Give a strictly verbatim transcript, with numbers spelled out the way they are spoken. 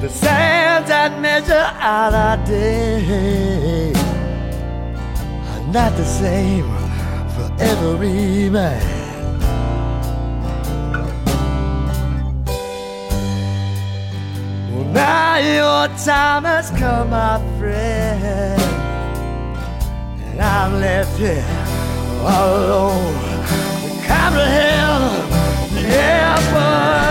the sands that measure out our day are not the same for every man. Well, now your time has come, my friend, and I'm left here all alone to comprehend the effort.